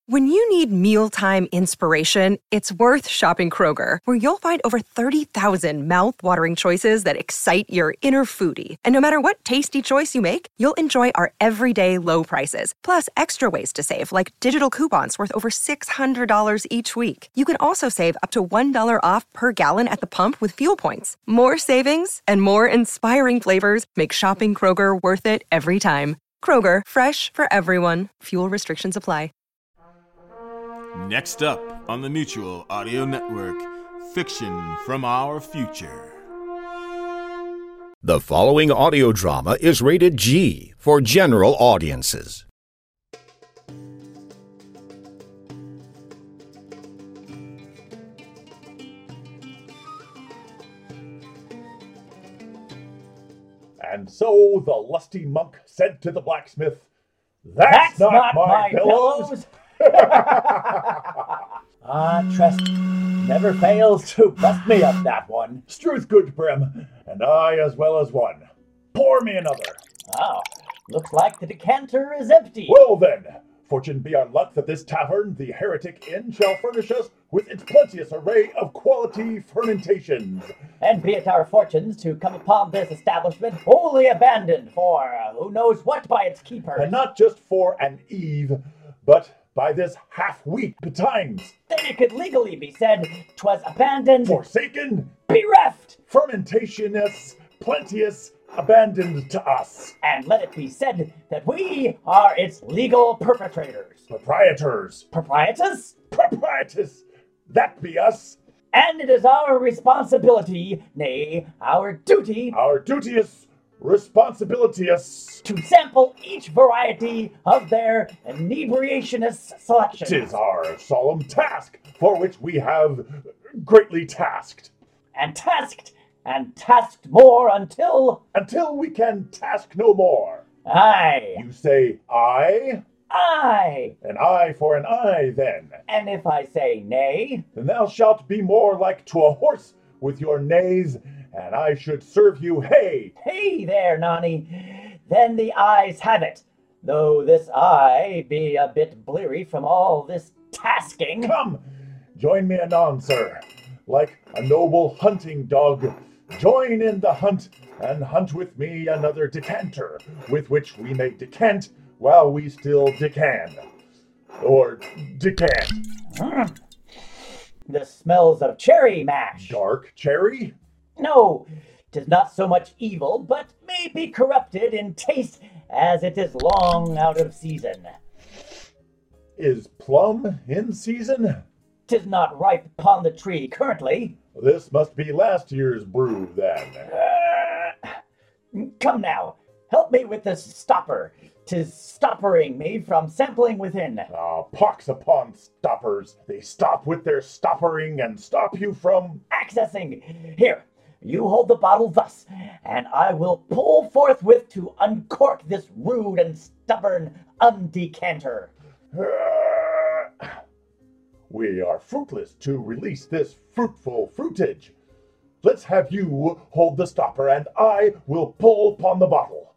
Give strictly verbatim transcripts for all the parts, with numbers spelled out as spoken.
When you need mealtime inspiration, it's worth shopping Kroger, where you'll find over thirty thousand mouth-watering choices that excite your inner foodie. And no matter what tasty choice you make, you'll enjoy our everyday low prices, plus extra ways to save, like digital coupons worth over six hundred dollars each week. You can also save up to one dollar off per gallon at the pump with fuel points. More savings and more inspiring flavors make shopping Kroger worth it every time. Kroger, fresh for everyone. Fuel restrictions apply. Next up on the Mutual Audio Network, Fiction from Our Future. The following audio drama is rated G for general audiences. And so the lusty monk said to the blacksmith, That's, That's not, not my, my pillows! pillows. Ah, trust never fails to bust me up that one. Struth good, Brim, and I as well as one. Pour me another. Oh, looks like the decanter is empty. Well then, fortune be our luck that this tavern, the Heretic Inn, shall furnish us with its plenteous array of quality fermentations. And be it our fortunes to come upon this establishment wholly abandoned for uh, who knows what by its keepers. And not just for an eve, but by this half-week betimes. Then it could legally be said 'twas abandoned, Forsaken, bereft, fermentationous, plenteous, abandoned to us. and let it be said that we are its legal perpetrators. Proprietors, Proprietors? proprietors, that be us. And it is our responsibility, nay, our duty, Our duteous responsibilityous. to sample each variety of their inebriationist selection. Tis our solemn task, for which we have greatly tasked, And tasked, and tasked more until, until we can task no more. aye, You say aye, aye. an eye for an eye then. And if I say nay, Then thou shalt be more like to a horse with your nays, and I should serve you hay. hey there, Nani, then the ayes have it. Though this eye be a bit bleary from all this tasking. Come, join me anon, sir. Like a noble hunting dog, join in the hunt, and hunt with me another decanter, with which we may decant while we still decant. Or decant. Mm. The smells of cherry mash. Dark cherry? No, 'tis not so much evil, but may be corrupted in taste as it is long out of season. Is plum in season? 'Tis not ripe upon the tree currently. This must be last year's brew, then. Uh, come now, help me with this stopper. 'Tis stoppering me from sampling within. Ah, pox upon stoppers. They stop with their stoppering and stop you from... Accessing. Here, you hold the bottle thus, and I will pull forthwith to uncork this rude and stubborn undecanter. We are fruitless to release this fruitful fruitage. Let's have you hold the stopper, and I will pull upon the bottle.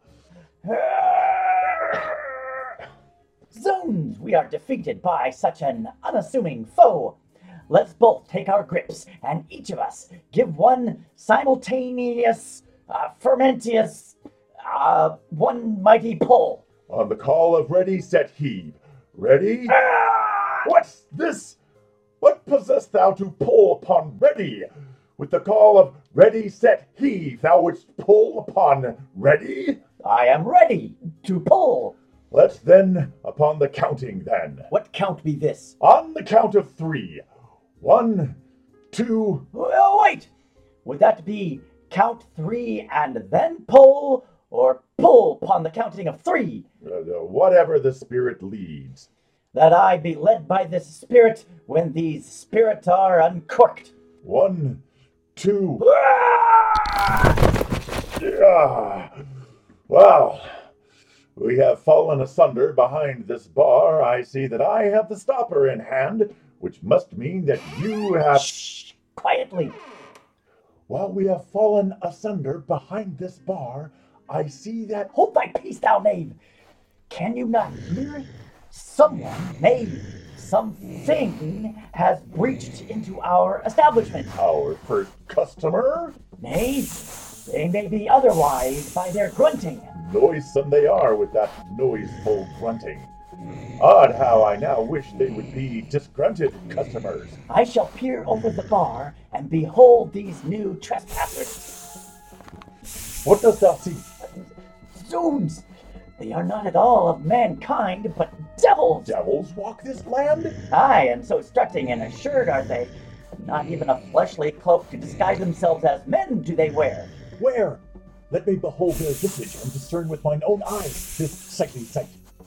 Zoons, we are defeated by such an unassuming foe. Let's both take our grips, and each of us give one simultaneous, uh, fermentious, uh, one mighty pull. On the call of ready, set, heave. Ready? Ah! What's this? What possessed thou to pull upon ready? With the call of ready, set, heave, thou wouldst pull upon ready? I am ready to pull. Let's then, upon the counting then. What count be this? On the count of three. One, two... Oh, wait! Would that be count three and then pull, or pull upon the counting of three? Uh, uh, whatever the spirit leads. That I be led by this spirit when these spirits are uncorked. One, two... Ah! Ah, well, we have fallen asunder behind this bar. I see that I have the stopper in hand, which must mean that you have... Shh! Quietly. While we have fallen asunder behind this bar, I see that... Hold thy peace, thou knave! Can you not hear it? Someone, nay, something has breached into our establishment. Our first customer? Nay, they may be otherwise by their grunting. Noisome they are with that noiseful grunting. Odd how I now wish they would be disgrunted customers. I shall peer over the bar and behold these new trespassers. What dost thou see? Zoons! They are not at all of mankind, but devils! Devils walk this land? Aye, and so strutting and assured are they. Not even a fleshly cloak to disguise themselves as men do they wear. Where? Let me behold their visage and discern with mine own eyes this sightly sight.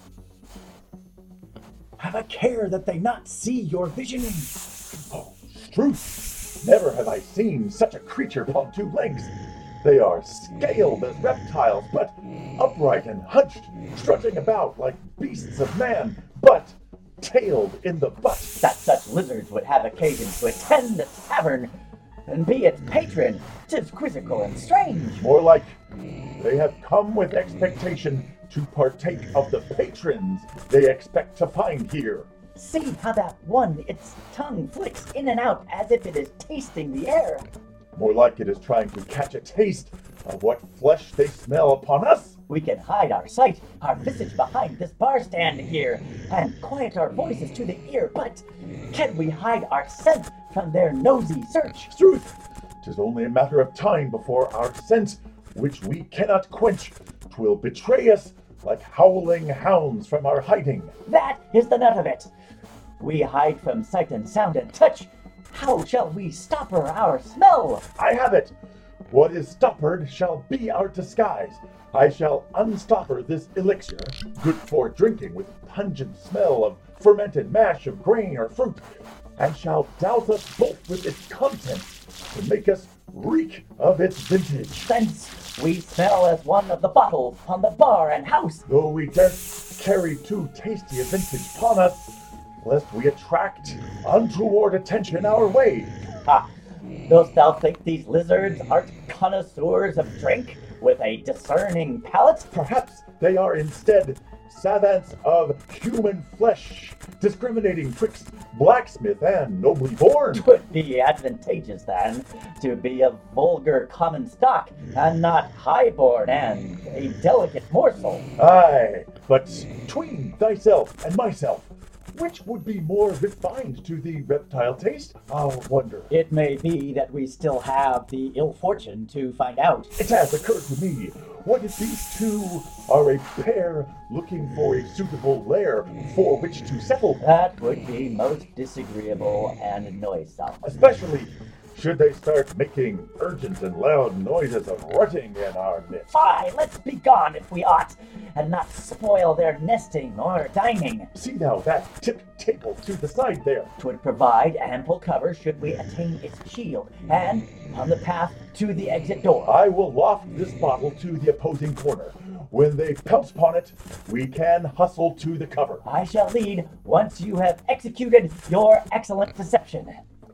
Have a care that they not see your visioning. Oh, Struth! Never have I seen such a creature upon two legs. They are scaled as reptiles, but upright and hunched, strutting about like beasts of man, but tailed in the butt. That such lizards would have occasion to attend the tavern and be its patron, 'tis quizzical and strange. More like they have come with expectation to partake of the patrons they expect to find here. See how that one its tongue flicks in and out as if it is tasting the air. More like it is trying to catch a taste of what flesh they smell upon us. We can hide our sight, our visage behind this bar stand here, and quiet our voices to the ear, but can we hide our scent from their nosy search? Truth, 'tis only a matter of time before our scent, which we cannot quench, 'twill betray us like howling hounds from our hiding. That is the nut of it. We hide from sight and sound and touch. How shall we stopper our smell? I have it! What is stoppered shall be our disguise. I shall unstopper this elixir, good for drinking with pungent smell of fermented mash of grain or fruit, and shall douse us both with its contents to make us reek of its vintage. Since we smell as one of the bottles on the bar and house. Though we daren't carry too tasty a vintage upon us, lest we attract untoward attention our way. Ha! Dost thou think these lizards aren't connoisseurs of drink with a discerning palate? Perhaps they are instead savants of human flesh, discriminating twixt blacksmith and nobly born. 'Twould be advantageous then to be of vulgar common stock and not highborn and a delicate morsel. Aye, but tween thyself and myself, which would be more refined to the reptile taste? I'll wonder. It may be that we still have the ill fortune to find out. It has occurred to me, what if these two are a pair looking for a suitable lair for which to settle? That would be most disagreeable and noisome. Especially should they start making urgent and loud noises of rutting in our midst. Fie, let's be gone if we ought, and not spoil their nesting or dining. See thou that tipped table to the side there. 'Twould provide ample cover should we attain its shield, and on the path to the exit door. I will loft this bottle to the opposing corner. When they pounce upon it, we can hustle to the cover. I shall lead once you have executed your excellent deception.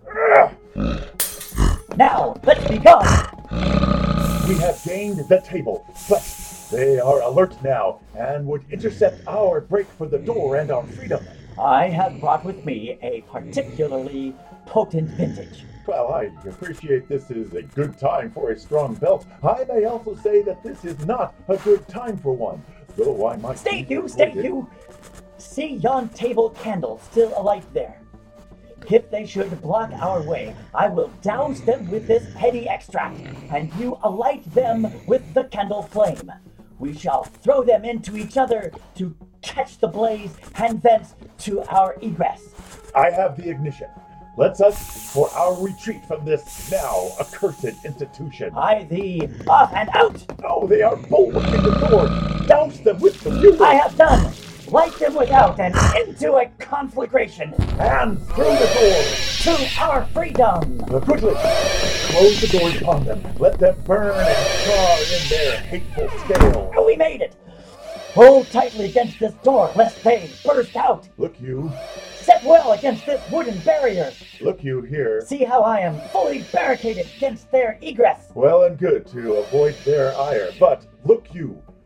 Now, let's be gone! We have gained the table, but they are alert now and would intercept our break for the door and our freedom. I have brought with me a particularly potent vintage. Well, I appreciate this is a good time for a strong belt. I may also say that this is not a good time for one, though I might... Stay you, stay you! See yon table candle still alight there. If they should block our way, I will douse them with this heady extract, and you alight them with the candle flame. We shall throw them into each other to catch the blaze, and thence to our egress. I have the ignition. Let's us for our retreat from this now accursed institution. I thee, off and out! Oh, they are bulwarking the door. Douse them with the fuel. I have done! Light them without and into a conflagration. And through the door. To our freedom! Uh, quickly, close the doors upon them. Let them burn and char in their hateful scale. We made it! Hold tightly against this door, lest they burst out. Look you, Set well against this wooden barrier. look you here. See how I am fully barricaded against their egress. Well and good to avoid their ire, but look you,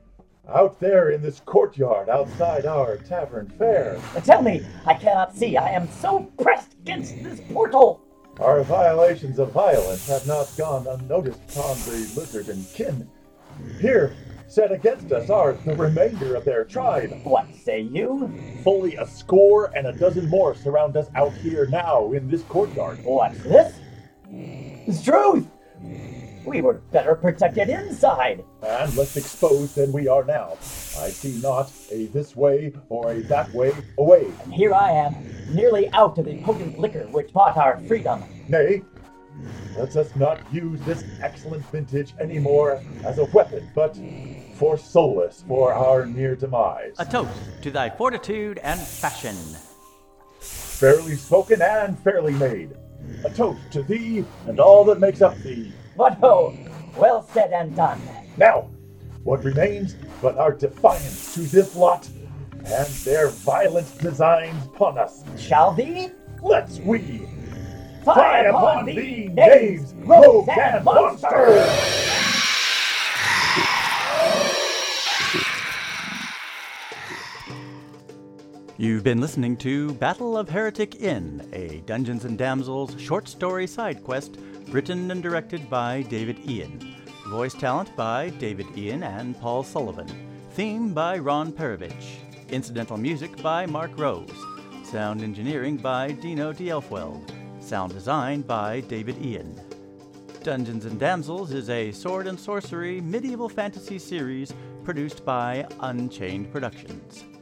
out there in this courtyard outside our tavern fair. Tell me, I cannot see. I am so pressed against this portal. Our violations of violence have not gone unnoticed upon the lizard and kin. Here, set against us are the remainder of their tribe. What say you? Fully a score and a dozen more surround us out here now in this courtyard. What's this? It's truth! We were better protected inside. And less exposed than we are now. I see not a this way or a that way away. And here I am, nearly out of the potent liquor which bought our freedom. Nay, let us not use this excellent vintage anymore as a weapon, but for solace for our near demise. A toast to thy fortitude and fashion. Fairly spoken and fairly made. A toast to thee and all that makes up thee. But ho, well said and done. Now, what remains but our defiance to this lot and their violent designs upon us? Shall thee? Let's we Fly upon thee, knaves, rogues, and monsters! You've been listening to Battle of Heretic Inn, a Dungeons and Damsels short story side quest written and directed by David Ian. Voice talent by David Ian and Paul Sullivan. Theme by Ron Perovich. Incidental music by Mark Rose. Sound engineering by Dino D'Elfweld. Sound design by David Ian. Dungeons and Damsels is a sword and sorcery medieval fantasy series produced by Unchained Productions.